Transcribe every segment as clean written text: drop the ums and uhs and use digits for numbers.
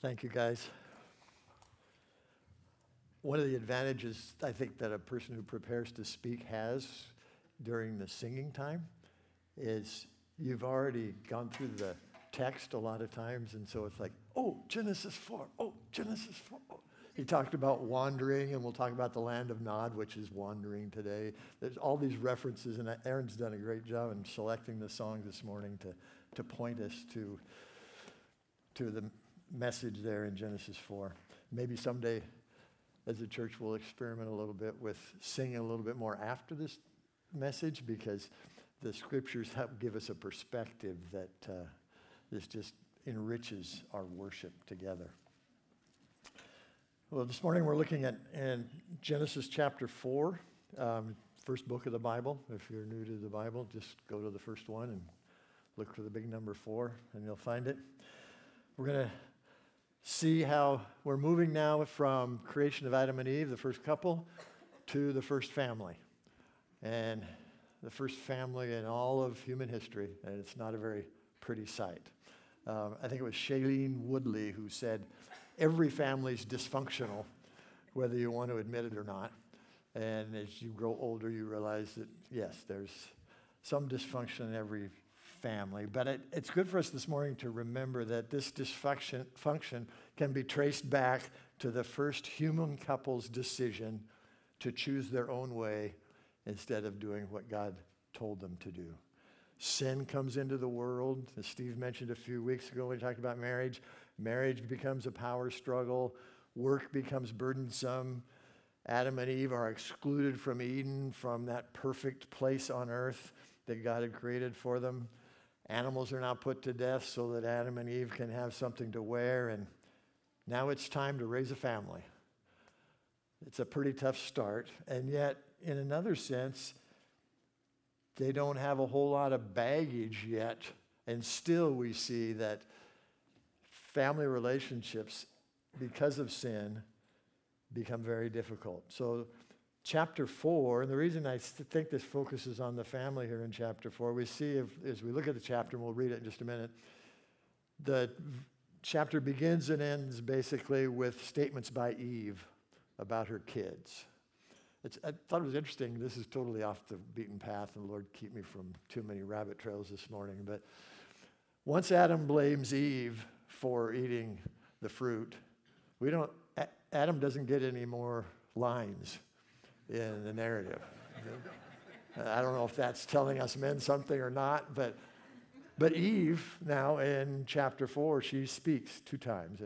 Thank you, guys. One of the advantages I think that a person who prepares to speak has during the singing time is you've already gone through the text a lot of times, and so it's like, oh, Genesis 4, oh, Genesis 4. Oh. He talked about wandering, and we'll talk about the land of Nod, which is wandering today. There's all these references, and Aaron's done a great job in selecting the songs this morning to point us to the message there in Genesis 4. Maybe someday as a church we'll experiment a little bit with singing a little bit more after this message, because the scriptures help give us a perspective that this just enriches our worship together. Well, this morning we're looking at in Genesis chapter 4, first book of the Bible. If you're new to the Bible, just go to the first one and look for the big number 4, and you'll find it. We're going to see how we're moving now from creation of Adam and Eve, the first couple, to the first family. And the first family in all of human history, and it's not a very pretty sight. I think it was Shailene Woodley who said, every family's dysfunctional, whether you want to admit it or not. And as you grow older, you realize that, yes, there's some dysfunction in every family. But it's good for us this morning to remember that this dysfunction can be traced back to the first human couple's decision to choose their own way instead of doing what God told them to do. Sin comes into the world. As Steve mentioned a few weeks ago when we talked about marriage, marriage becomes a power struggle. Work becomes burdensome. Adam and Eve are excluded from Eden, from that perfect place on earth that God had created for them. Animals are now put to death so that Adam and Eve can have something to wear, and now it's time to raise a family. It's a pretty tough start, and yet, in another sense, they don't have a whole lot of baggage yet, and still we see that family relationships, because of sin, become very difficult. So chapter 4, and the reason I think this focuses on the family here in chapter 4, we see as we look at the chapter, and we'll read it in just a minute, the chapter begins and ends basically with statements by Eve about her kids. I thought it was interesting. This is totally off the beaten path, and the Lord keep me from too many rabbit trails this morning. But once Adam blames Eve for eating the fruit, Adam doesn't get any more lines in the narrative. I don't know if that's telling us men something or not, but Eve now in chapter 4, she speaks 2 times.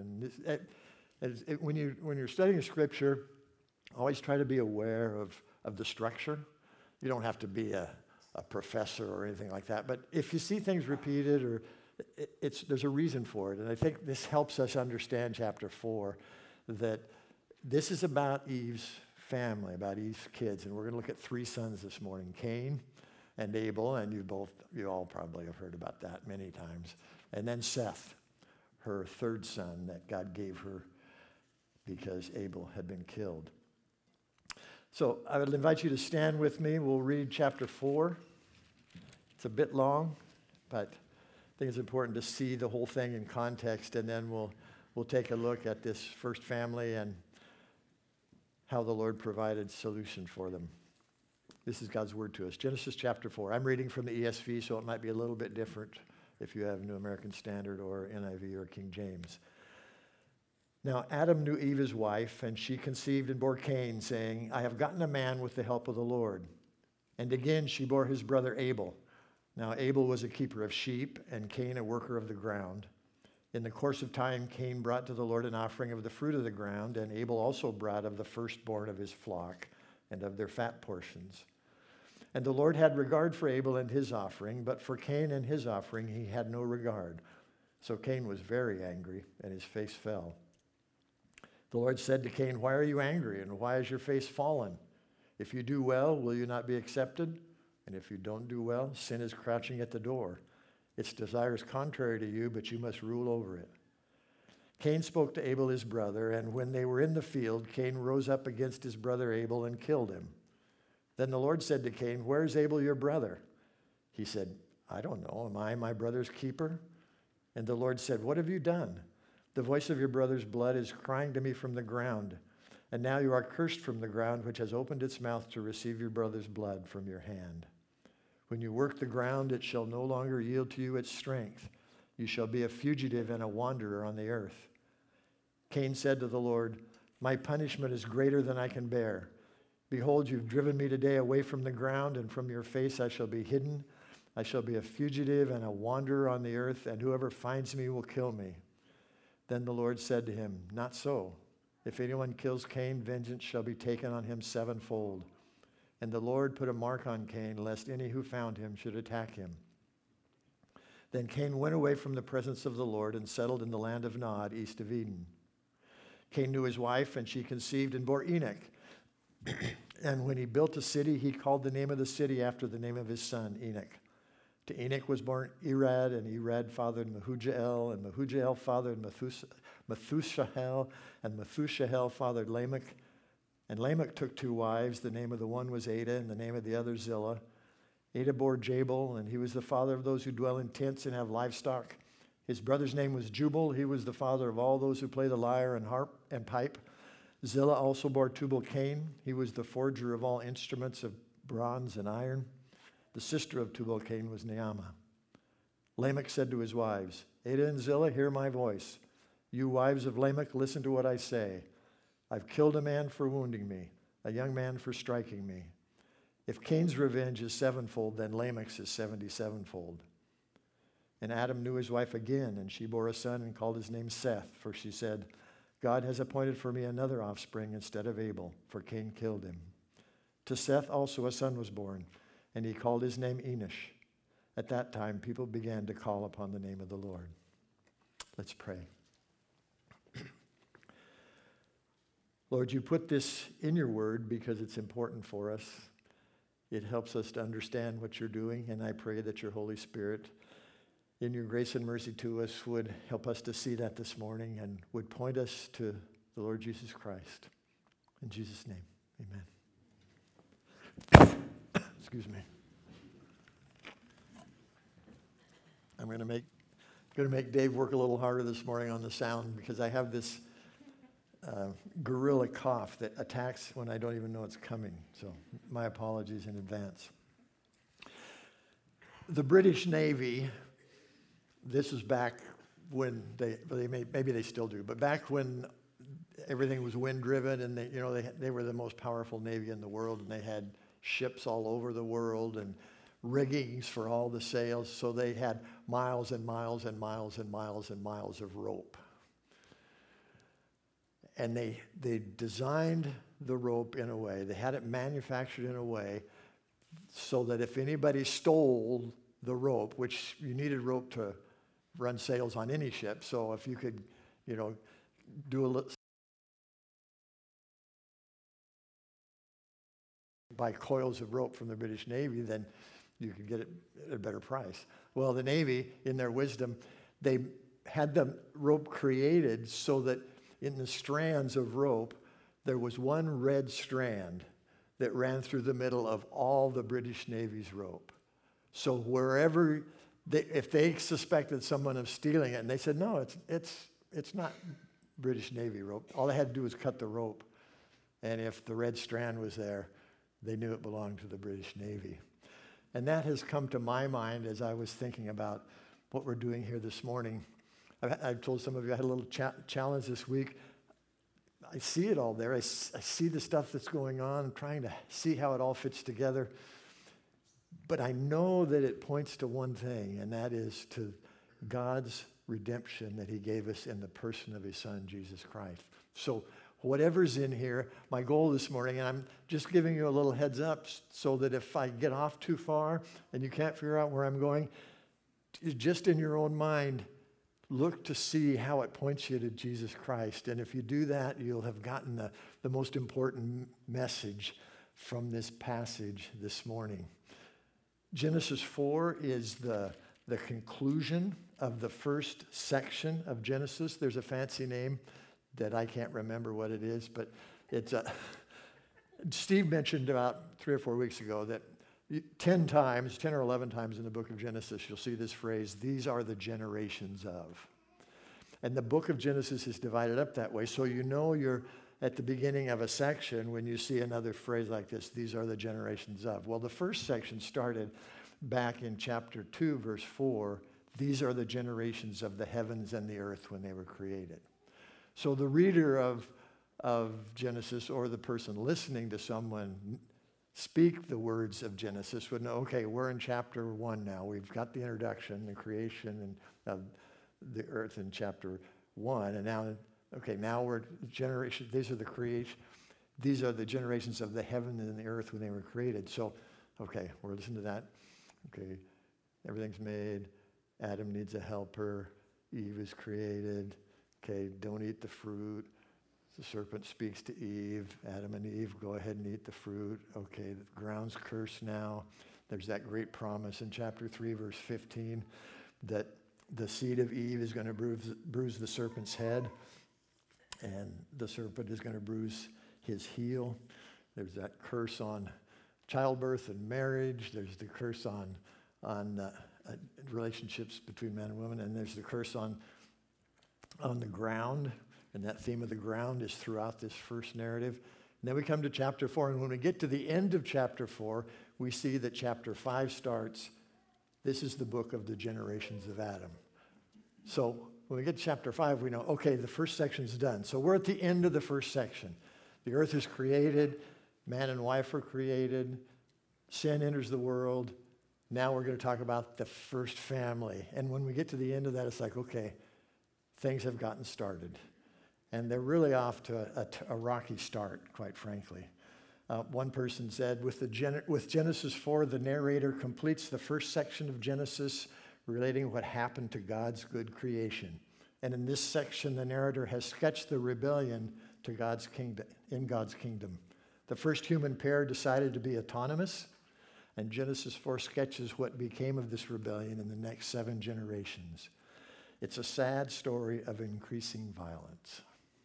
And when you're studying Scripture, always try to be aware of the structure. You don't have to be a professor or anything like that, but if you see things repeated, or there's a reason for it. And I think this helps us understand chapter 4, that this is about Eve's family, about Eve's kids. And we're going to look at 3 sons this morning, Cain and Abel, and you all probably have heard about that many times. And then Seth, her 3rd son that God gave her because Abel had been killed. So I would invite you to stand with me. We'll read chapter 4. It's a bit long, but I think it's important to see the whole thing in context, and then we'll take a look at this first family and how the Lord provided solution for them. This is God's word to us. Genesis chapter 4. I'm reading from the ESV, so it might be a little bit different if you have New American Standard or NIV or King James. Now Adam knew Eve his wife, and she conceived and bore Cain, saying, I have gotten a man with the help of the Lord. And again she bore his brother Abel. Now Abel was a keeper of sheep, and Cain a worker of the ground. In the course of time, Cain brought to the Lord an offering of the fruit of the ground, and Abel also brought of the firstborn of his flock and of their fat portions. And the Lord had regard for Abel and his offering, but for Cain and his offering he had no regard. So Cain was very angry, and his face fell. The Lord said to Cain, why are you angry, and why is your face fallen? If you do well, will you not be accepted? And if you don't do well, sin is crouching at the door. Its desire is contrary to you, but you must rule over it. Cain spoke to Abel his brother, and when they were in the field, Cain rose up against his brother Abel and killed him. Then the Lord said to Cain, where is Abel your brother? He said, I don't know. Am I my brother's keeper? And the Lord said, what have you done? The voice of your brother's blood is crying to me from the ground. And now you are cursed from the ground, which has opened its mouth to receive your brother's blood from your hand. When you work the ground, it shall no longer yield to you its strength. You shall be a fugitive and a wanderer on the earth. Cain said to the Lord, my punishment is greater than I can bear. Behold, you've driven me today away from the ground, and from your face I shall be hidden. I shall be a fugitive and a wanderer on the earth, and whoever finds me will kill me. Then the Lord said to him, not so. If anyone kills Cain, vengeance shall be taken on him sevenfold. And the Lord put a mark on Cain, lest any who found him should attack him. Then Cain went away from the presence of the Lord and settled in the land of Nod, east of Eden. Cain knew his wife, and she conceived and bore Enoch. And when he built a city, he called the name of the city after the name of his son, Enoch. To Enoch was born Irad, and Irad fathered Mehujael, and Mehujael fathered Methushael, and Methushael fathered Lamech. And Lamech took two wives. The name of the one was Ada, and the name of the other Zillah. Ada bore Jabal, and he was the father of those who dwell in tents and have livestock. His brother's name was Jubal. He was the father of all those who play the lyre and harp and pipe. Zillah also bore Tubal-Cain. He was the forger of all instruments of bronze and iron. The sister of Tubal-Cain was Naamah. Lamech said to his wives, Ada and Zillah, hear my voice. You wives of Lamech, listen to what I say. I've killed a man for wounding me, a young man for striking me. If Cain's revenge is sevenfold, then Lamech's is 77-fold. And Adam knew his wife again, and she bore a son and called his name Seth, for she said, God has appointed for me another offspring instead of Abel, for Cain killed him. To Seth also a son was born, and he called his name Enosh. At that time, people began to call upon the name of the Lord. Let's pray. Lord, you put this in your word because it's important for us. It helps us to understand what you're doing, and I pray that your Holy Spirit, in your grace and mercy to us, would help us to see that this morning and would point us to the Lord Jesus Christ. In Jesus' name, amen. Excuse me. I'm going to make Dave work a little harder this morning on the sound because I have this gorilla cough that attacks when I don't even know it's coming. So my apologies in advance. The British Navy, this is back when maybe they still do, but back when everything was wind-driven and they were the most powerful navy in the world, and they had ships all over the world and riggings for all the sails, so they had miles and miles and miles and miles and miles of rope. And they designed the rope in a way, they had it manufactured in a way so that if anybody stole the rope, which you needed rope to run sails on any ship, so if you could, do a little, buy coils of rope from the British Navy, then you could get it at a better price. Well, the Navy, in their wisdom, they had the rope created so that in the strands of rope, there was one red strand that ran through the middle of all the British Navy's rope. So wherever, if they suspected someone of stealing it, and they said, no, it's not British Navy rope. All they had to do was cut the rope. And if the red strand was there, they knew it belonged to the British Navy. And that has come to my mind as I was thinking about what we're doing here this morning. I've told some of you I had a little challenge this week. I see it all there. I see the stuff that's going on. I'm trying to see how it all fits together. But I know that it points to one thing, and that is to God's redemption that he gave us in the person of his son, Jesus Christ. So whatever's in here, my goal this morning, and I'm just giving you a little heads up so that if I get off too far and you can't figure out where I'm going, just in your own mind, look to see how it points you to Jesus Christ. And if you do that, you'll have gotten the most important message from this passage this morning. Genesis 4 is the conclusion of the first section of Genesis. There's a fancy name that I can't remember what it is, but it's Steve mentioned about 3 or 4 weeks ago that 10 or 11 times in the book of Genesis, you'll see this phrase, these are the generations of. And the book of Genesis is divided up that way. So you know you're at the beginning of a section when you see another phrase like this, these are the generations of. Well, the first section started back in chapter 2, verse 4. These are the generations of the heavens and the earth when they were created. So the reader of Genesis or the person listening to someone speak the words of Genesis would know, okay, we're in chapter 1 now. We've got the introduction, the creation of the earth in chapter 1. And now, okay, now we're generation. These are the creation. These are the generations of the heaven and the earth when they were created. So, okay, we're listening to that. Okay, everything's made. Adam needs a helper. Eve is created. Okay, don't eat the fruit. The serpent speaks to Eve. Adam and Eve, go ahead and eat the fruit. Okay, the ground's cursed now. There's that great promise in chapter 3, verse 15, that the seed of Eve is going to bruise the serpent's head, and the serpent is going to bruise his heel. There's that curse on childbirth and marriage. There's the curse on relationships between man and woman, and there's the curse on the ground. And that theme of the ground is throughout this first narrative. And then we come to chapter 4, and when we get to the end of chapter 4, we see that chapter 5 starts, this is the book of the generations of Adam. So when we get to chapter 5, we know, okay, the first section's done. So we're at the end of the first section. The earth is created, man and wife are created, sin enters the world. Now we're going to talk about the first family. And when we get to the end of that, it's like, okay, things have gotten started. And they're really off to a rocky start, quite frankly. One person said, with Genesis 4, the narrator completes the first section of Genesis relating what happened to God's good creation. And in this section, the narrator has sketched the rebellion to God's kingdom, in God's kingdom. The first human pair decided to be autonomous, and Genesis 4 sketches what became of this rebellion in the next 7 generations. It's a sad story of increasing violence.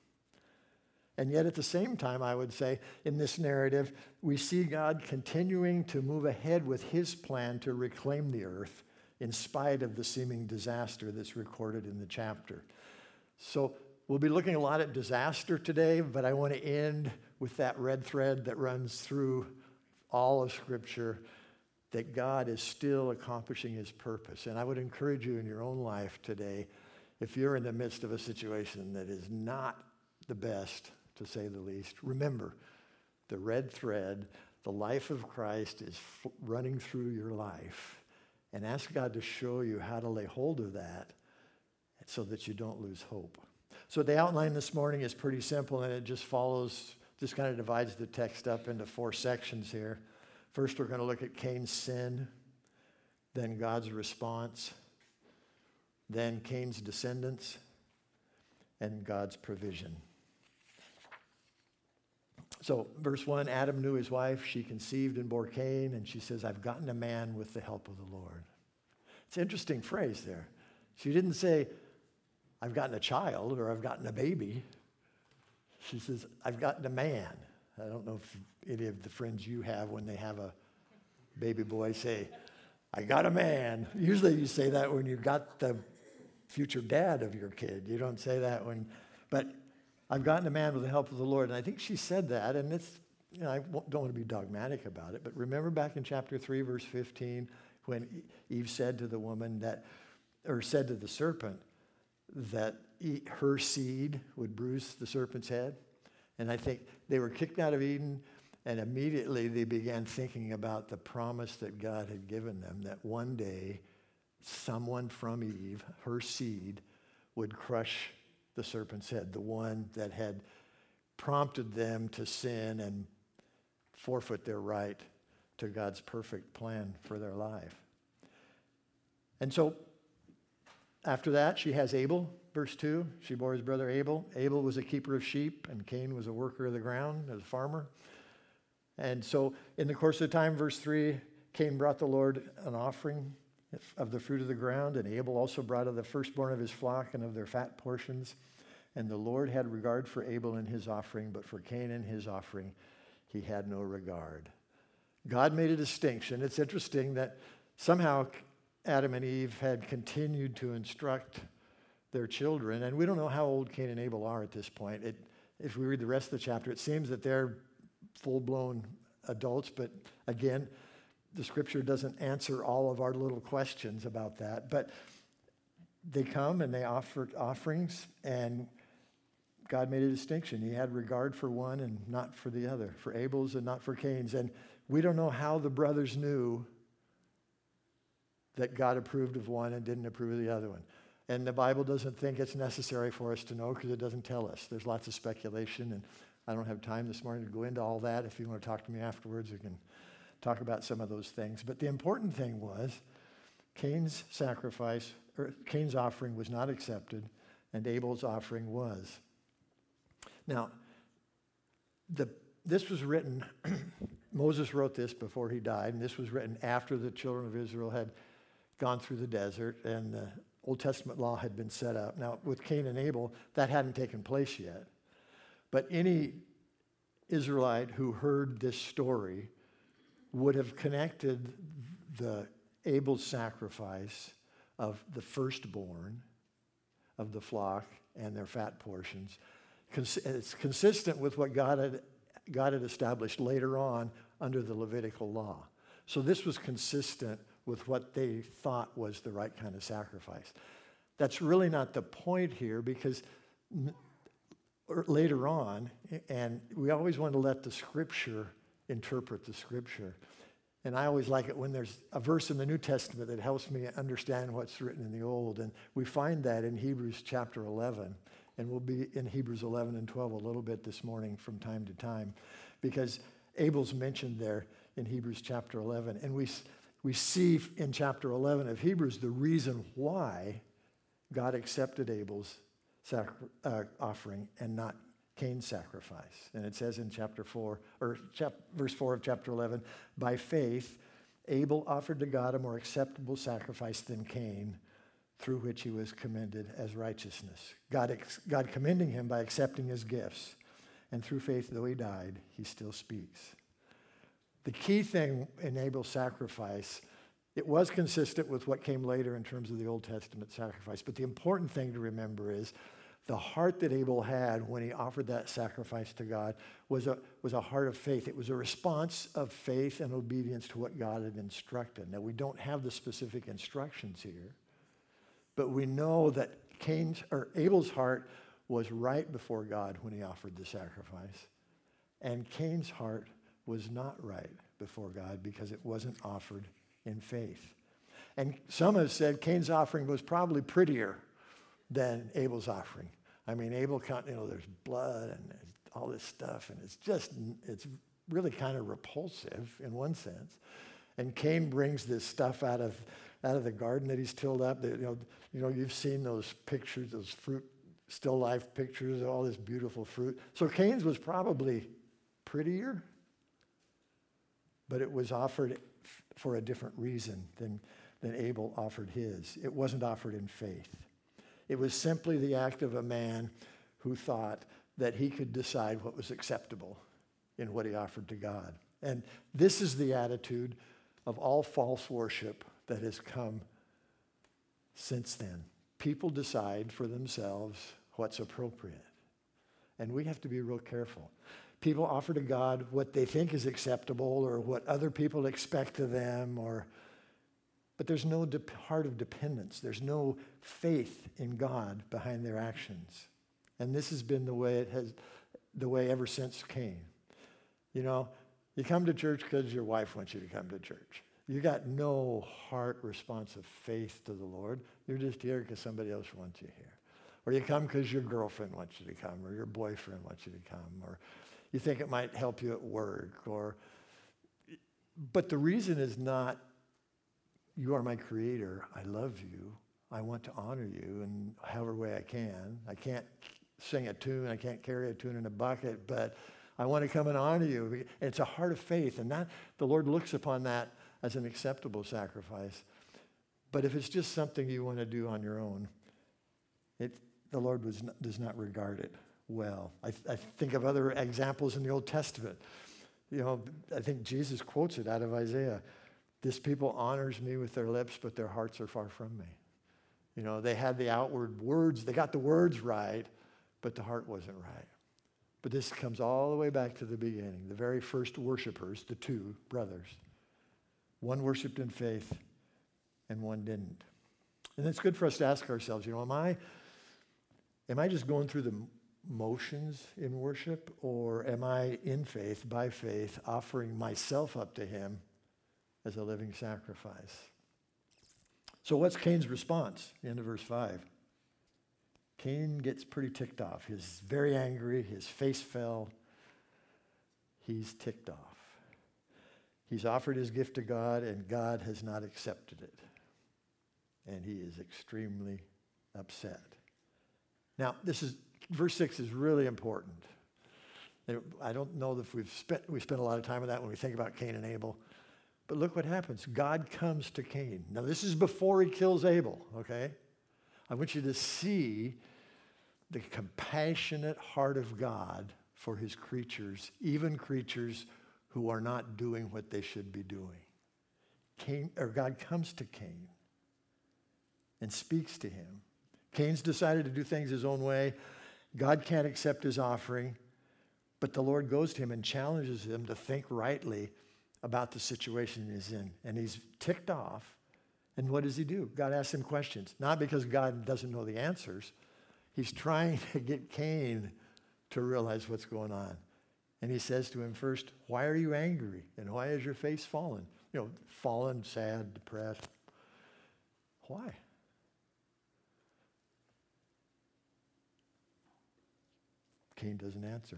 And yet at the same time, I would say, in this narrative, we see God continuing to move ahead with his plan to reclaim the earth in spite of the seeming disaster that's recorded in the chapter. So we'll be looking a lot at disaster today, but I want to end with that red thread that runs through all of Scripture, that God is still accomplishing his purpose. And I would encourage you in your own life today, if you're in the midst of a situation that is not the best, to say the least, remember, the red thread, the life of Christ is running through your life. And ask God to show you how to lay hold of that so that you don't lose hope. So the outline this morning is pretty simple, and it just kind of divides the text up into 4 sections here. First, we're going to look at Cain's sin, then God's response, then Cain's descendants, and God's provision. So verse 1, Adam knew his wife. She conceived and bore Cain, and she says, I've gotten a man with the help of the Lord. It's an interesting phrase there. She didn't say, I've gotten a child or I've gotten a baby. She says, I've gotten a man. I don't know if any of the friends you have, when they have a baby boy, say, I got a man. Usually you say that when you got the future dad of your kid. You don't say that but I've gotten a man with the help of the Lord. And I think she said that, and it's, I don't want to be dogmatic about it, but remember back in chapter 3, verse 15, when Eve said to the woman said to the serpent that her seed would bruise the serpent's head? And I think they were kicked out of Eden, and immediately they began thinking about the promise that God had given them, that one day someone from Eve, her seed, would crush the serpent's head, the one that had prompted them to sin and forfeit their right to God's perfect plan for their life. And so after that, she has Abel, verse 2. She bore his brother Abel. Abel was a keeper of sheep, and Cain was a worker of the ground, as a farmer. And so in the course of time, verse 3, Cain brought the Lord an offering of the fruit of the ground, and Abel also brought of the firstborn of his flock and of their fat portions. And the Lord had regard for Abel and his offering, but for Cain and his offering he had no regard. God made a distinction. It's interesting that somehow Adam and Eve had continued to instruct their children. And we don't know how old Cain and Abel are at this point. If we read the rest of the chapter, it seems that they're full-blown adults. But again, the scripture doesn't answer all of our little questions about that. But they come and they offered offerings, and God made a distinction. He had regard for one and not for the other, for Abel's and not for Cain's. And we don't know how the brothers knew that God approved of one and didn't approve of the other one. And the Bible doesn't think it's necessary for us to know because it doesn't tell us. There's lots of speculation, and I don't have time this morning to go into all that. If you want to talk to me afterwards, we can talk about some of those things. But the important thing was Cain's offering was not accepted, and Abel's offering was. Now, this was written, Moses wrote this before he died, and this was written after the children of Israel had gone through the desert and the Old Testament law had been set up. Now, with Cain and Abel, that hadn't taken place yet. But any Israelite who heard this story would have connected the Abel's sacrifice of the firstborn of the flock and their fat portions. It's consistent with what God had established later on under the Levitical law. So this was consistent with what they thought was the right kind of sacrifice. That's really not the point here, because later on, and we always want to let the Scripture interpret the Scripture. And I always like it when there's a verse in the New Testament that helps me understand what's written in the Old. And we find that in Hebrews chapter 11. And we'll be in Hebrews 11 and 12 a little bit this morning from time to time, because Abel's mentioned there in Hebrews chapter 11. And we see in chapter 11 of Hebrews the reason why God accepted Abel's offering and not Cain's sacrifice. And it says in verse 4 of chapter 11, by faith, Abel offered to God a more acceptable sacrifice than Cain, through which he was commended as righteousness. God commending him by accepting his gifts. And through faith, though he died, he still speaks. The key thing in Abel's sacrifice, it was consistent with what came later in terms of the Old Testament sacrifice. But the important thing to remember is the heart that Abel had when he offered that sacrifice to God was a heart of faith. It was a response of faith and obedience to what God had instructed. Now, we don't have the specific instructions here, but we know that Abel's heart was right before God when he offered the sacrifice. And Cain's heart was not right before God because it wasn't offered in faith. And some have said Cain's offering was probably prettier than Abel's offering. I mean, Abel, there's blood and there's all this stuff, and it's really kind of repulsive in one sense. And Cain brings this stuff out of the garden that he's tilled up. You've seen those pictures, those fruit, still life pictures of all this beautiful fruit. So Cain's was probably prettier, but it was offered for a different reason than Abel offered his. It wasn't offered in faith. It was simply the act of a man who thought that he could decide what was acceptable in what he offered to God. And this is the attitude of all false worship that has come since then. People decide for themselves what's appropriate. And we have to be real careful. People offer to God what they think is acceptable or what other people expect of them, but there's no heart of dependence. There's no faith in God behind their actions. And this has been the way ever since Cain. You come to church because your wife wants you to come to church. You got no heart response of faith to the Lord. You're just here because somebody else wants you here. Or you come because your girlfriend wants you to come, or your boyfriend wants you to come, or you think it might help you at work. But the reason is not, you are my creator, I love you, I want to honor you in however way I can. I can't sing a tune, I can't carry a tune in a bucket, but I want to come and honor you. It's a heart of faith, and that the Lord looks upon that as an acceptable sacrifice. But if it's just something you want to do on your own, the Lord does not regard it well. I think of other examples in the Old Testament. I think Jesus quotes it out of Isaiah. This people honors me with their lips, but their hearts are far from me. You know, they had the outward words, they got the words right, but the heart wasn't right. But this comes all the way back to the beginning. The very first worshipers, the two brothers. One worshiped in faith and one didn't. And it's good for us to ask ourselves, you know, am I just going through the motions in worship, or am I in faith, by faith, offering myself up to him as a living sacrifice? So what's Cain's response? The end of verse 5. Cain gets pretty ticked off. He's very angry. His face fell. He's ticked off. He's offered his gift to God, and God has not accepted it. And he is extremely upset. Now, verse 6 is really important. I don't know if we spent a lot of time on that when we think about Cain and Abel. But look what happens. God comes to Cain. Now, this is before he kills Abel, okay? I want you to see the compassionate heart of God for his creatures, even creatures who are not doing what they should be doing. God comes to Cain and speaks to him. Cain's decided to do things his own way. God can't accept his offering, but the Lord goes to him and challenges him to think rightly about the situation he's in. And he's ticked off. And what does he do? God asks him questions. Not because God doesn't know the answers. He's trying to get Cain to realize what's going on. And he says to him first, why are you angry? And why is your face fallen? You know, fallen, sad, depressed. Why? Cain doesn't answer.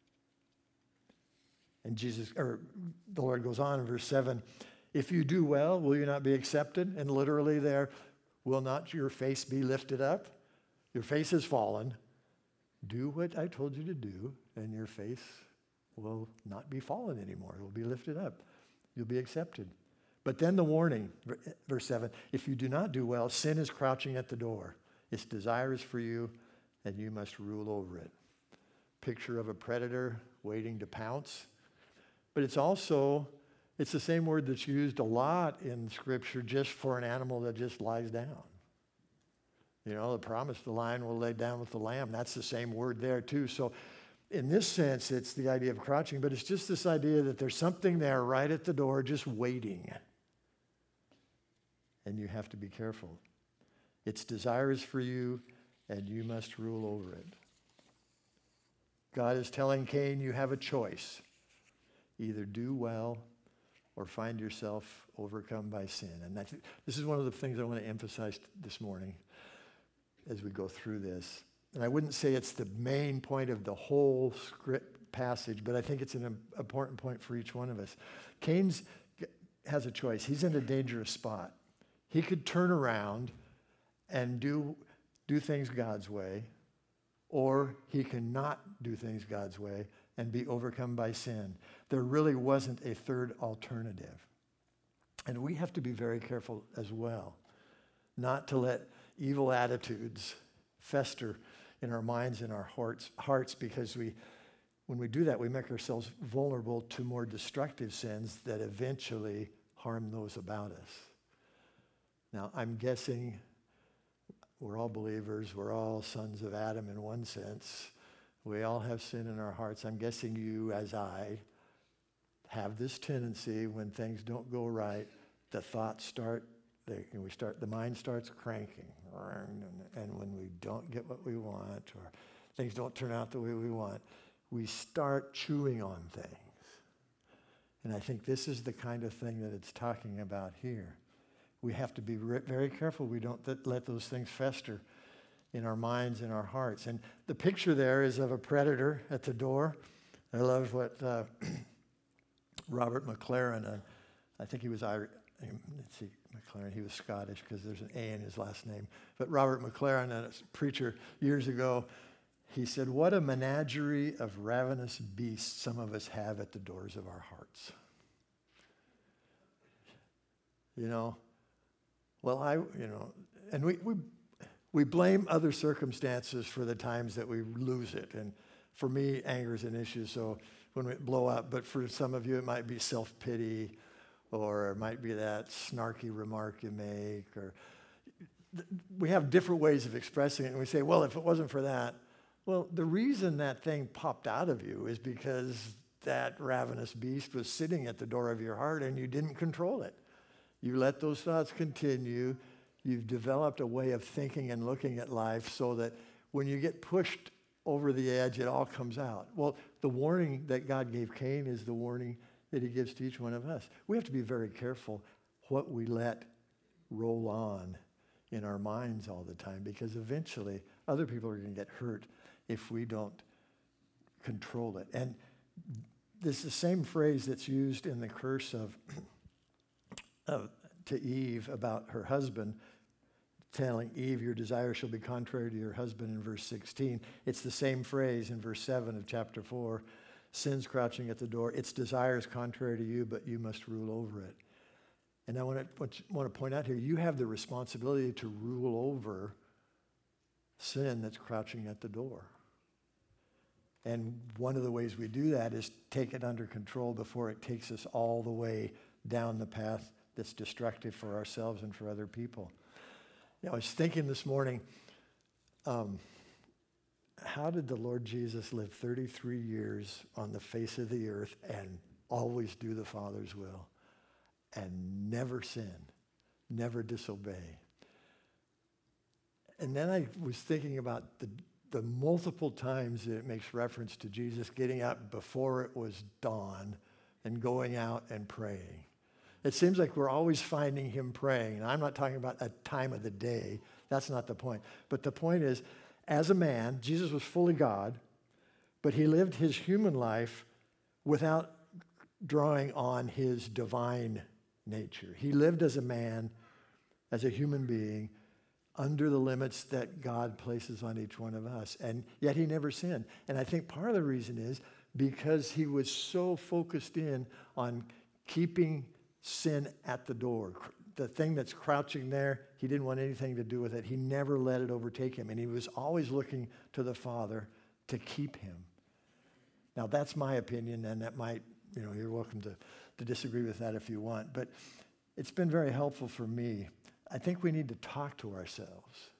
And the Lord goes on in verse 7, if you do well, will you not be accepted? And literally there, will not your face be lifted up? Your face has fallen. Do what I told you to do, and your face will not be fallen anymore. It will be lifted up. You'll be accepted. But then the warning, verse 7, if you do not do well, sin is crouching at the door. Its desire is for you, and you must rule over it. Picture of a predator waiting to pounce. But it's the same word that's used a lot in Scripture just for an animal that just lies down. You know, the promise, the lion will lay down with the lamb. That's the same word there too. So in this sense, it's the idea of crouching, but it's just this idea that there's something there right at the door just waiting. And you have to be careful. Its desire is for you, and you must rule over it. God is telling Cain, you have a choice. Either do well or find yourself overcome by sin. And this is one of the things I want to emphasize this morning as we go through this. And I wouldn't say it's the main point of the whole script passage, but I think it's an important point for each one of us. Cain has a choice. He's in a dangerous spot. He could turn around and do things God's way, or he cannot do things God's way and be overcome by sin. There really wasn't a third alternative. And we have to be very careful as well, not to let evil attitudes fester in our minds and our hearts, because when we do that, we make ourselves vulnerable to more destructive sins that eventually harm those about us. Now, I'm guessing we're all believers. We're all sons of Adam in one sense. We all have sin in our hearts. I'm guessing you, as I, have this tendency when things don't go right, the mind starts cranking. And when we don't get what we want, or things don't turn out the way we want, we start chewing on things. And I think this is the kind of thing that it's talking about here. We have to be very careful we don't let those things fester in our minds and our hearts. And the picture there is of a predator at the door. I love what Robert McLaren, I think he was Irish, McLaren, he was Scottish because there's an A in his last name. But Robert McLaren, a preacher years ago, he said, what a menagerie of ravenous beasts some of us have at the doors of our hearts. You know, and we blame other circumstances for the times that we lose it. And for me, anger is an issue, so when we blow up, but for some of you, it might be self-pity, or it might be that snarky remark you make, or we have different ways of expressing it, and we say, well, if it wasn't for that, well, the reason that thing popped out of you is because that ravenous beast was sitting at the door of your heart and you didn't control it. You let those thoughts continue. You've developed a way of thinking and looking at life so that when you get pushed over the edge, it all comes out. Well, the warning that God gave Cain is the warning that he gives to each one of us. We have to be very careful what we let roll on in our minds all the time, because eventually other people are going to get hurt if we don't control it. And this is the same phrase that's used in the curse to Eve about her husband, telling Eve, your desire shall be contrary to your husband in verse 16. It's the same phrase in verse 7 of chapter 4. Sin's crouching at the door. Its desire is contrary to you, but you must rule over it. And I want to point out here, you have the responsibility to rule over sin that's crouching at the door. And one of the ways we do that is take it under control before it takes us all the way down the path that's destructive for ourselves and for other people. I was thinking this morning, how did the Lord Jesus live 33 years on the face of the earth and always do the Father's will and never sin, never disobey? And then I was thinking about the multiple times that it makes reference to Jesus getting up before it was dawn and going out and praying. It seems like we're always finding him praying. And I'm not talking about a time of the day. That's not the point. But the point is, as a man, Jesus was fully God, but he lived his human life without drawing on his divine nature. He lived as a man, as a human being, under the limits that God places on each one of us. And yet he never sinned. And I think part of the reason is because he was so focused in on keeping sin at the door. The thing that's crouching there, he didn't want anything to do with it. He never let it overtake him. And he was always looking to the Father to keep him. Now, that's my opinion, and that might, you're welcome to disagree with that if you want. But it's been very helpful for me. I think we need to talk to ourselves.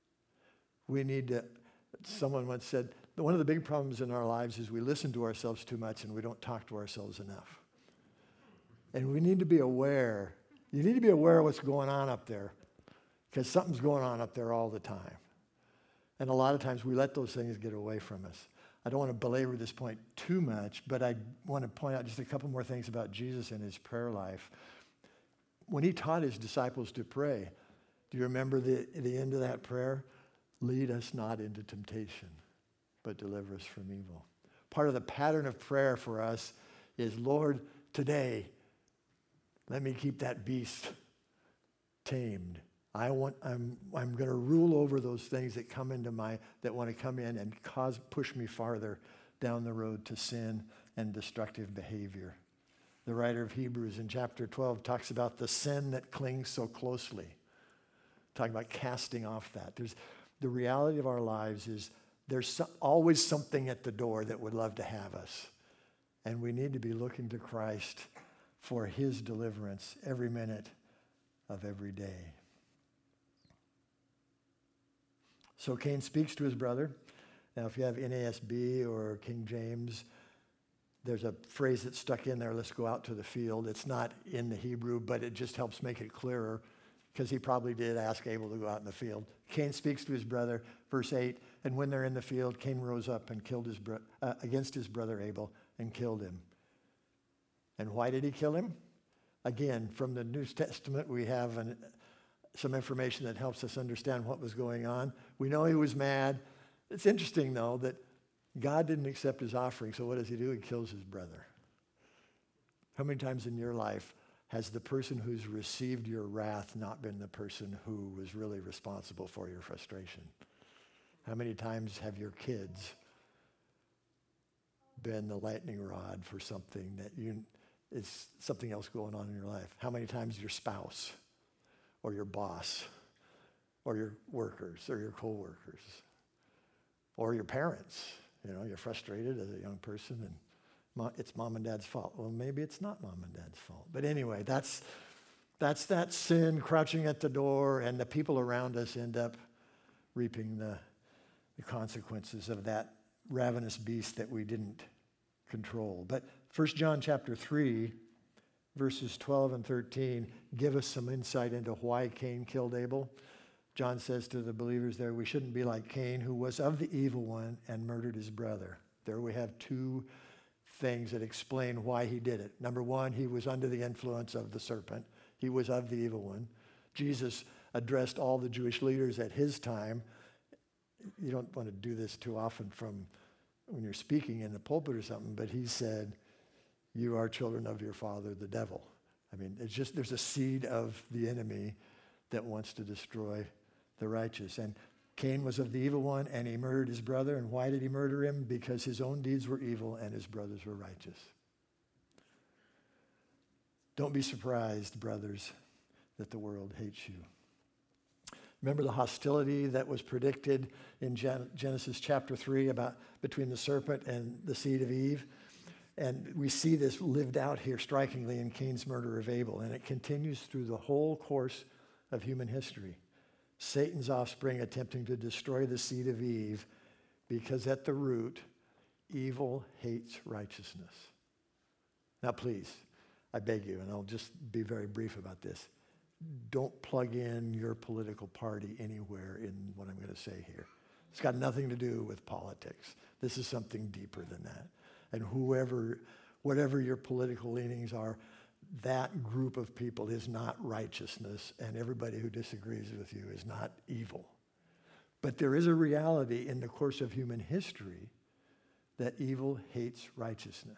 Someone once said, one of the big problems in our lives is we listen to ourselves too much and we don't talk to ourselves enough. And we need to be aware. You need to be aware of what's going on up there, because something's going on up there all the time. And a lot of times we let those things get away from us. I don't want to belabor this point too much, but I want to point out just a couple more things about Jesus and his prayer life. When he taught his disciples to pray, do you remember the end of that prayer? Lead us not into temptation, but deliver us from evil. Part of the pattern of prayer for us is, Lord, today, let me keep that beast tamed. I'm going to rule over those things that that want to come in and push me farther down the road to sin and destructive behavior. The writer of Hebrews in chapter 12 talks about the sin that clings so closely, talking about casting off that. The reality of our lives is there's always something at the door that would love to have us. And we need to be looking to Christ for his deliverance every minute of every day. So Cain speaks to his brother. Now, if you have NASB or King James, there's a phrase that's stuck in there, let's go out to the field. It's not in the Hebrew, but it just helps make it clearer, because he probably did ask Abel to go out in the field. Cain speaks to his brother, verse 8, and when they're in the field, Cain rose up and killed against his brother Abel and killed him. And why did he kill him? Again, from the New Testament, we have some information that helps us understand what was going on. We know he was mad. It's interesting, though, that God didn't accept his offering, so what does he do? He kills his brother. How many times in your life has the person who's received your wrath not been the person who was really responsible for your frustration? How many times have your kids been the lightning rod for something that is something else going on in your life? How many times your spouse or your boss or your workers or your co-workers or your parents? You're frustrated as a young person and it's mom and dad's fault. Well, maybe it's not mom and dad's fault. But anyway, that's That's that sin crouching at the door, and the people around us end up reaping the consequences of that ravenous beast that we didn't control. But 1 John chapter 3, verses 12 and 13 give us some insight into why Cain killed Abel. John says to the believers there, we shouldn't be like Cain, who was of the evil one and murdered his brother. There we have two things that explain why he did it. Number one, he was under the influence of the serpent. He was of the evil one. Jesus addressed all the Jewish leaders at his time. You don't want to do this too often from when you're speaking in the pulpit or something, but he said, you are children of your father, the devil. I mean, it's just, there's a seed of the enemy that wants to destroy the righteous. And Cain was of the evil one, and he murdered his brother. And why did he murder him? Because his own deeds were evil and his brothers were righteous. Don't be surprised, brothers, that the world hates you. Remember the hostility that was predicted in Genesis chapter 3 about between the serpent and the seed of Eve? And we see this lived out here strikingly in Cain's murder of Abel, and it continues through the whole course of human history. Satan's offspring attempting to destroy the seed of Eve because at the root, evil hates righteousness. Now please, I beg you, and I'll just be very brief about this, don't plug in your political party anywhere in what I'm going to say here. It's got nothing to do with politics. This is something deeper than that. And whatever your political leanings are, that group of people is not righteousness, and everybody who disagrees with you is not evil. But there is a reality in the course of human history that evil hates righteousness.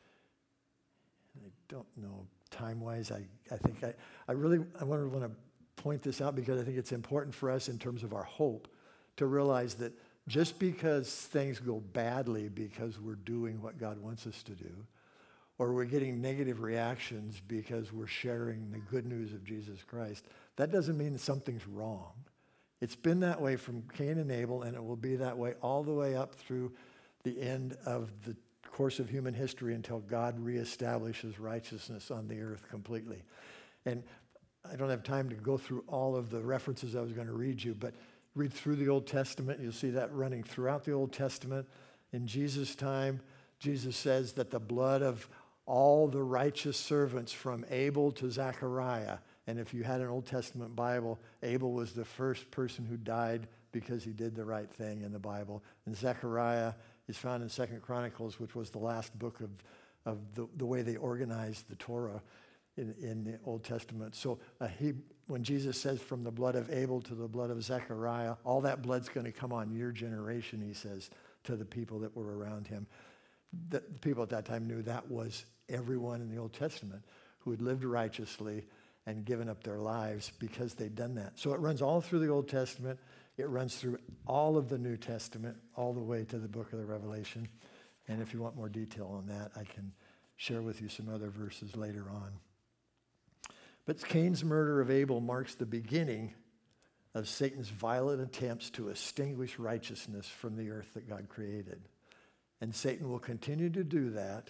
I don't know, time-wise, I think I want to point this out because I think it's important for us in terms of our hope to realize that just because things go badly because we're doing what God wants us to do, or we're getting negative reactions because we're sharing the good news of Jesus Christ, that doesn't mean that something's wrong. It's been that way from Cain and Abel, and it will be that way all the way up through the end of the course of human history until God reestablishes righteousness on the earth completely. And I don't have time to go through all of the references I was going to read you, but read through the Old Testament. You'll see that running throughout the Old Testament. In Jesus' time, Jesus says that the blood of all the righteous servants from Abel to Zechariah, and if you had an Old Testament Bible, Abel was the first person who died because he did the right thing in the Bible. And Zechariah is found in 2 Chronicles, which was the last book of the way they organized the Torah in the Old Testament. So when Jesus says from the blood of Abel to the blood of Zechariah, all that blood's going to come on your generation, he says, to the people that were around him. The people at that time knew that was everyone in the Old Testament who had lived righteously and given up their lives because they'd done that. So it runs all through the Old Testament. It runs through all of the New Testament, all the way to the book of the Revelation. And if you want more detail on that, I can share with you some other verses later on. But Cain's murder of Abel marks the beginning of Satan's violent attempts to extinguish righteousness from the earth that God created. And Satan will continue to do that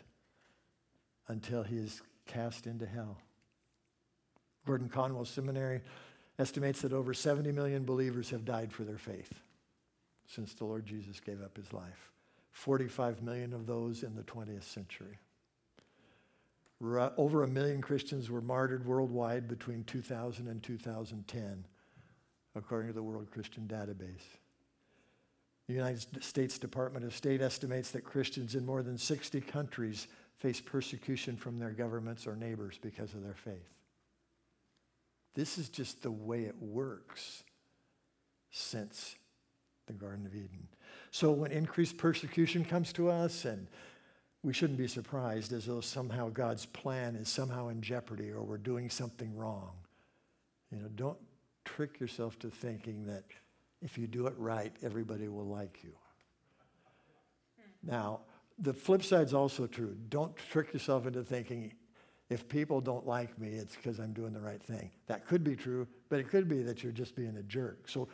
until he is cast into hell. Gordon Conwell Seminary estimates that over 70 million believers have died for their faith since the Lord Jesus gave up his life. 45 million of those in the 20th century. Over 1 million Christians were martyred worldwide between 2000 and 2010, according to the World Christian Database. The United States Department of State estimates that Christians in more than 60 countries face persecution from their governments or neighbors because of their faith. This is just the way it works since the Garden of Eden. So when increased persecution comes to us, and we shouldn't be surprised as though somehow God's plan is somehow in jeopardy or we're doing something wrong. Don't trick yourself to thinking that if you do it right, everybody will like you. Now, the flip side's also true. Don't trick yourself into thinking if people don't like me, it's because I'm doing the right thing. That could be true, but it could be that you're just being a jerk. So,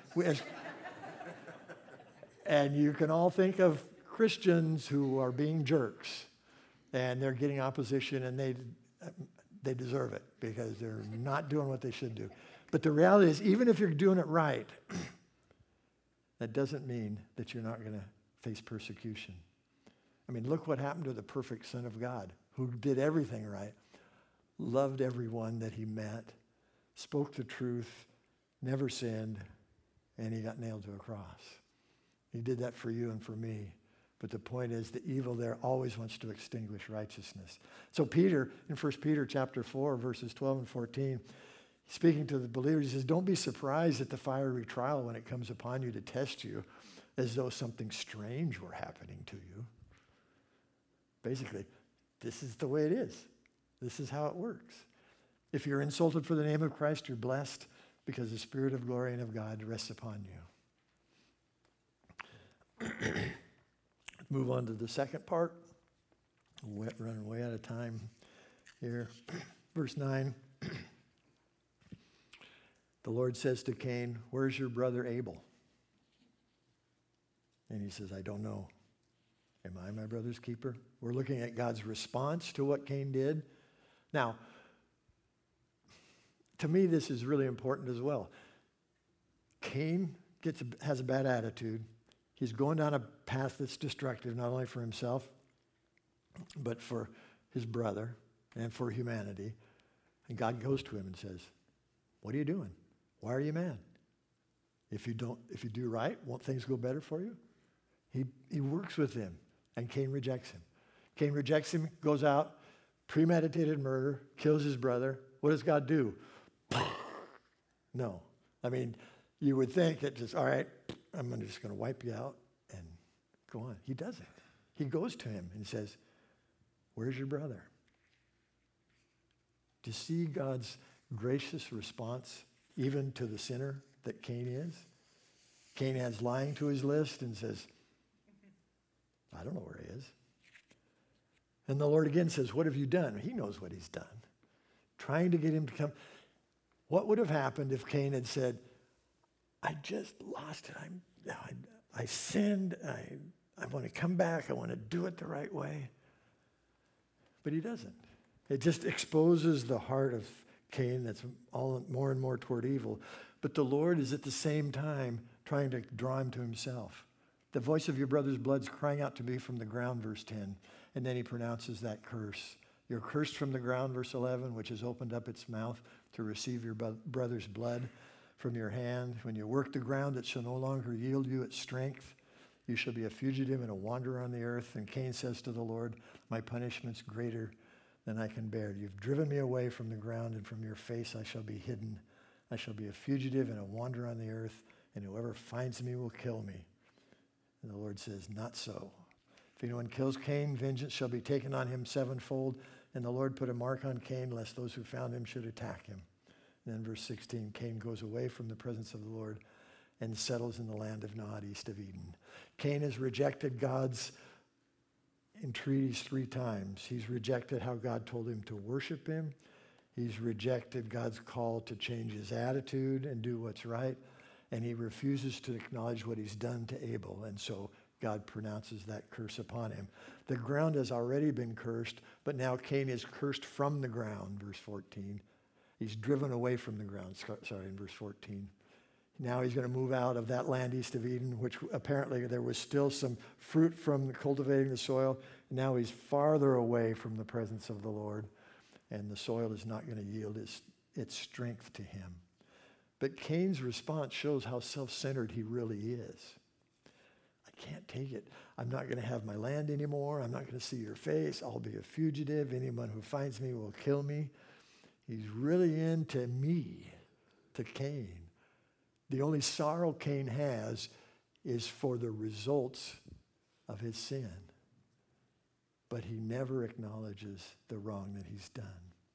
and you can all think of Christians who are being jerks, and they're getting opposition, and they deserve it because they're not doing what they should do. But the reality is, even if you're doing it right, that doesn't mean that you're not going to face persecution. I mean, look what happened to the perfect Son of God, who did everything right, loved everyone that he met, spoke the truth, never sinned, and he got nailed to a cross. He did that for you and for me. But the point is, the evil there always wants to extinguish righteousness. So Peter, in 1 Peter chapter 4, verses 12 and 14, speaking to the believers, he says, don't be surprised at the fiery trial when it comes upon you to test you as though something strange were happening to you. Basically, this is the way it is. This is how it works. If you're insulted for the name of Christ, you're blessed because the Spirit of glory and of God rests upon you. Move on to the second part. Running way out of time here. Verse 9. The Lord says to Cain, where's your brother Abel? And he says, I don't know. Am I my brother's keeper? We're looking at God's response to what Cain did. Now, to me, this is really important as well. Cain has a bad attitude. He's going down a path that's destructive, not only for himself, but for his brother and for humanity. And God goes to him and says, what are you doing? Why are you mad? If you do right, won't things go better for you? He works with him, and Cain rejects him. Cain rejects him, goes out, premeditated murder, kills his brother. What does God do? No. I mean, you would think that just, all right, I'm just going to wipe you out and go on. He doesn't. He goes to him and says, where's your brother? Do you see God's gracious response even to the sinner that Cain is? Cain adds lying to his list and says, I don't know where he is. And the Lord again says, what have you done? He knows what he's done. Trying to get him to come. What would have happened if Cain had said, I just lost it. I sinned. I want to come back. I want to do it the right way. But he doesn't. It just exposes the heart of Cain that's all more and more toward evil. But the Lord is at the same time trying to draw him to himself. The voice of your brother's blood is crying out to me from the ground, verse 10. And then he pronounces that curse. You're cursed from the ground, verse 11, which has opened up its mouth to receive your brother's blood from your hand. When you work the ground, it shall no longer yield you its strength. You shall be a fugitive and a wanderer on the earth. And Cain says to the Lord, my punishment's greater than I can bear. You've driven me away from the ground, and from your face I shall be hidden. I shall be a fugitive and a wanderer on the earth, and whoever finds me will kill me. And the Lord says, not so. If anyone kills Cain, vengeance shall be taken on him sevenfold. And the Lord put a mark on Cain, lest those who found him should attack him. And then verse 16, Cain goes away from the presence of the Lord and settles in the land of Nod, east of Eden. Cain has rejected God's entreaties 3 times. He's rejected how God told him to worship him. He's rejected God's call to change his attitude and do what's right. And he refuses to acknowledge what he's done to Abel. And so God pronounces that curse upon him. The ground has already been cursed, but now Cain is cursed from the ground, verse 14. He's driven away from the ground, in verse 14. Now he's going to move out of that land east of Eden, which apparently there was still some fruit from cultivating the soil. Now he's farther away from the presence of the Lord, and the soil is not going to yield its strength to him. But Cain's response shows how self-centered he really is. I can't take it. I'm not going to have my land anymore. I'm not going to see your face. I'll be a fugitive. Anyone who finds me will kill me. He's really into me, to Cain. The only sorrow Cain has is for the results of his sin. But he never acknowledges the wrong that he's done.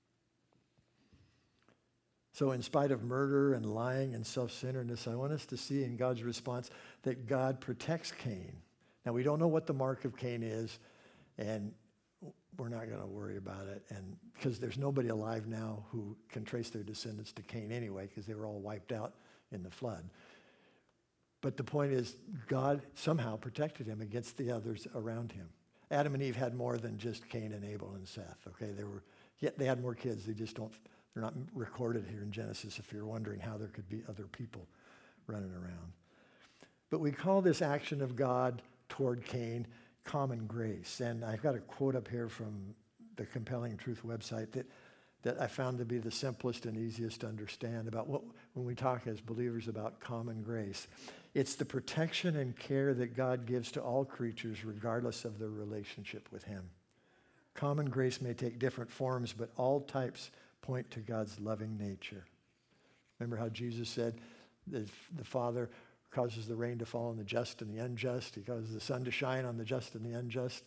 So in spite of murder and lying and self-centeredness, I want us to see in God's response that God protects Cain. Now, we don't know what the mark of Cain is, and we're not going to worry about it, and because there's nobody alive now who can trace their descendants to Cain anyway, because they were all wiped out in the flood. But the point is, God somehow protected him against the others around him. Adam and Eve had more than just Cain and Abel and Seth, okay? Yet they had more kids. They're not recorded here in Genesis if you're wondering how there could be other people running around. But we call this action of God toward Cain common grace. And I've got a quote up here from the Compelling Truth website that I found to be the simplest and easiest to understand about when we talk as believers about common grace. It's the protection and care that God gives to all creatures regardless of their relationship with him. Common grace may take different forms, but all types point to God's loving nature. Remember how Jesus said that the Father causes the rain to fall on the just and the unjust. He causes the sun to shine on the just and the unjust.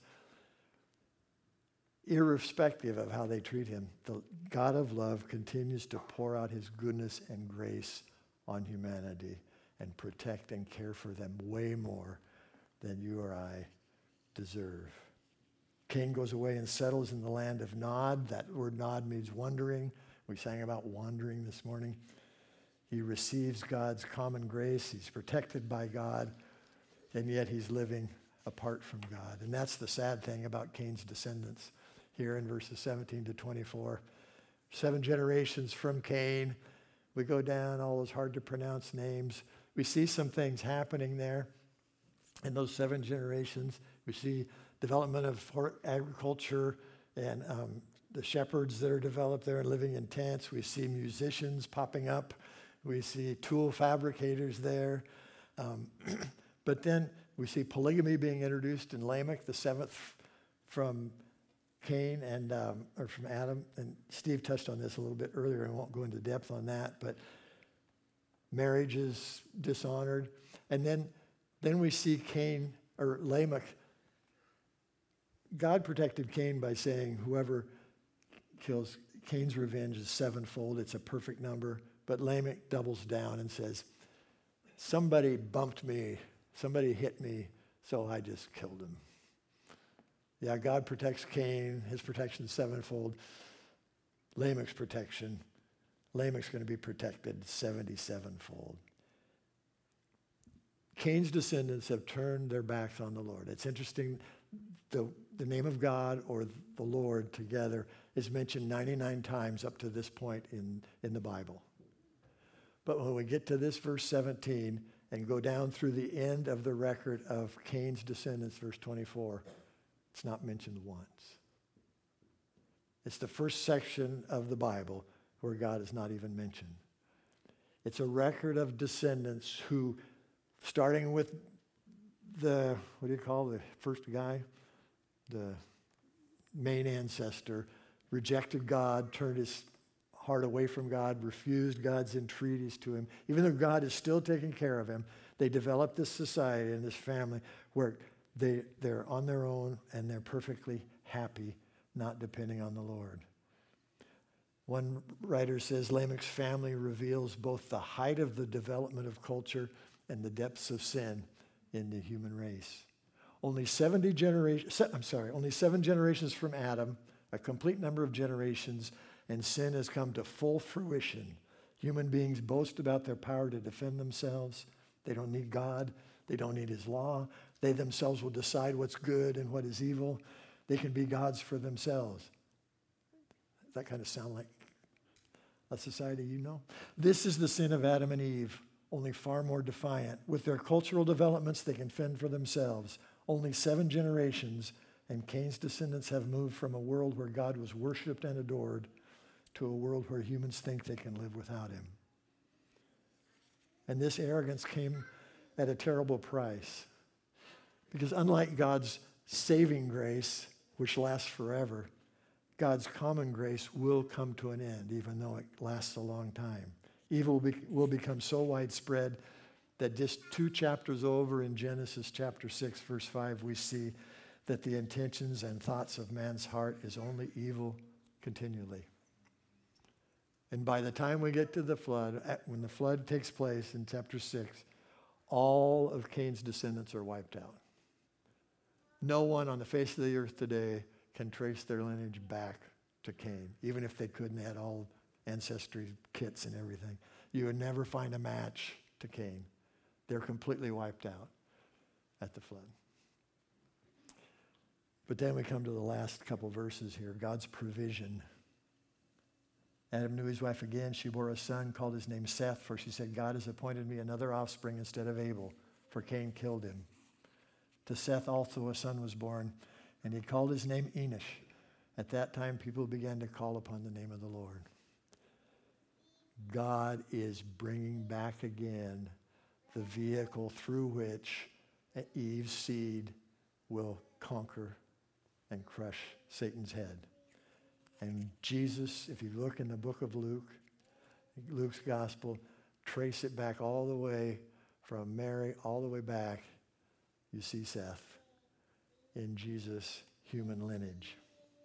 Irrespective of how they treat him, the God of love continues to pour out his goodness and grace on humanity and protect and care for them way more than you or I deserve. Cain goes away and settles in the land of Nod. That word Nod means wandering. We sang about wandering this morning. He receives God's common grace. He's protected by God, and yet he's living apart from God. And that's the sad thing about Cain's descendants here in verses 17 to 24. 7 generations from Cain. We go down all those hard to pronounce names. We see some things happening there in those 7 generations. We see development of agriculture and the shepherds that are developed there and living in tents. We see musicians popping up. We see tool fabricators there. But then we see polygamy being introduced in Lamech, the 7th from Cain or from Adam. And Steve touched on this a little bit earlier. I won't go into depth on that. But marriage is dishonored. And then we see Cain, or Lamech. God protected Cain by saying whoever kills, Cain's revenge is 7-fold. It's a perfect number. But Lamech doubles down and says, somebody bumped me, somebody hit me, so I just killed him. Yeah, God protects Cain. His protection is 7-fold. Lamech's protection, Lamech's going to be protected 77-fold. Cain's descendants have turned their backs on the Lord. It's interesting, the name of God or the Lord together is mentioned 99 times up to this point in the Bible. But when we get to this verse 17 and go down through the end of the record of Cain's descendants, verse 24, it's not mentioned once. It's the first section of the Bible where God is not even mentioned. It's a record of descendants who, starting with the first guy? The main ancestor, rejected God, turned his heart away from God, refused God's entreaties to him. Even though God is still taking care of him, they developed this society and this family where they're on their own and they're perfectly happy, not depending on the Lord. One writer says Lamech's family reveals both the height of the development of culture and the depths of sin in the human race. Only 7 generations from Adam, a complete number of generations, and sin has come to full fruition. Human beings boast about their power to defend themselves. They don't need God. They don't need his law. They themselves will decide what's good and what is evil. They can be gods for themselves. Does that kind of sound like a society you know? This is the sin of Adam and Eve, only far more defiant. With their cultural developments, they can fend for themselves. Only 7 generations, and Cain's descendants have moved from a world where God was worshipped and adored to a world where humans think they can live without him. And this arrogance came at a terrible price. Because unlike God's saving grace, which lasts forever, God's common grace will come to an end, even though it lasts a long time. Evil will become so widespread that just 2 chapters over in Genesis chapter 6, verse 5, we see that the intentions and thoughts of man's heart is only evil continually. And by the time we get to the flood, when the flood takes place in chapter 6, all of Cain's descendants are wiped out. No one on the face of the earth today can trace their lineage back to Cain, even if they could and they had all ancestry kits and everything. You would never find a match to Cain. They're completely wiped out at the flood. But then we come to the last couple verses here, God's provision. Adam knew his wife again. She bore a son, called his name Seth, for she said, God has appointed me another offspring instead of Abel, for Cain killed him. To Seth also a son was born, and he called his name Enosh. At that time, people began to call upon the name of the Lord. God is bringing back again the vehicle through which Eve's seed will conquer and crush Satan's head. And Jesus, if you look in the book of Luke, Luke's gospel, trace it back all the way from Mary all the way back, you see Seth in Jesus' human lineage.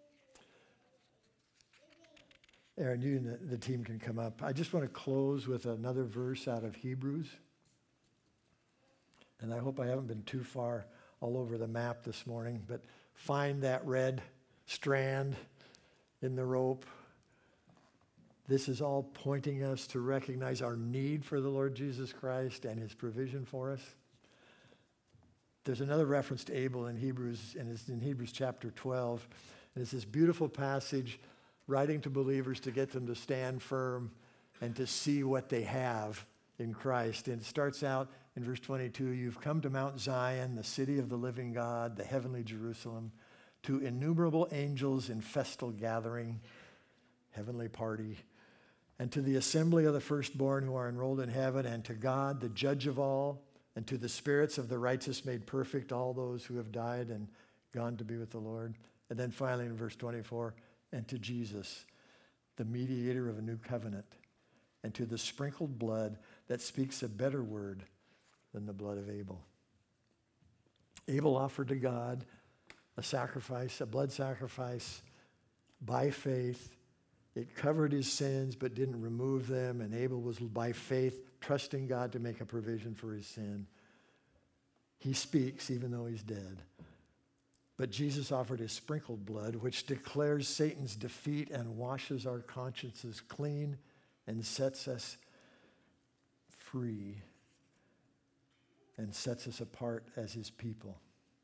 Aaron, you and the team can come up. I just want to close with another verse out of Hebrews. And I hope I haven't been too far all over the map this morning, but find that red strand in the rope. This is all pointing us to recognize our need for the Lord Jesus Christ and his provision for us. There's another reference to Abel in Hebrews, and it's in Hebrews chapter 12. And it's this beautiful passage writing to believers to get them to stand firm and to see what they have in Christ. And it starts out in verse 22, you've come to Mount Zion, the city of the living God, the heavenly Jerusalem, to innumerable angels in festal gathering, heavenly party, and to the assembly of the firstborn who are enrolled in heaven, and to God, the judge of all, and to the spirits of the righteous made perfect, all those who have died and gone to be with the Lord. And then finally in verse 24, and to Jesus, the mediator of a new covenant, and to the sprinkled blood that speaks a better word than the blood of Abel. Abel offered to God a sacrifice, a blood sacrifice by faith. It covered his sins but didn't remove them, and Abel was by faith trusting God to make a provision for his sin. He speaks even though he's dead. But Jesus offered his sprinkled blood, which declares Satan's defeat and washes our consciences clean and sets us free and sets us apart as his people.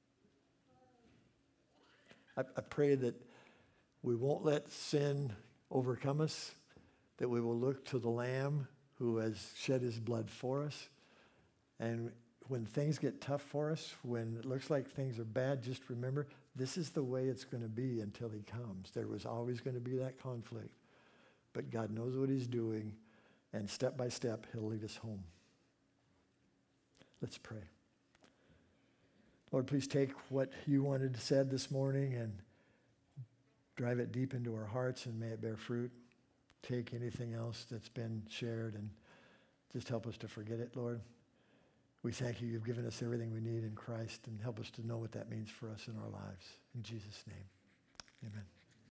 I pray that we won't let sin overcome us, that we will look to the Lamb who has shed his blood for us. And when things get tough for us, when it looks like things are bad, just remember, this is the way it's going to be until he comes. There was always going to be that conflict. But God knows what he's doing, and step by step, he'll lead us home. Let's pray. Lord, please take what you wanted said this morning and drive it deep into our hearts, and may it bear fruit. Take anything else that's been shared and just help us to forget it, Lord. We thank you. You've given us everything we need in Christ, and help us to know what that means for us in our lives. In Jesus' name.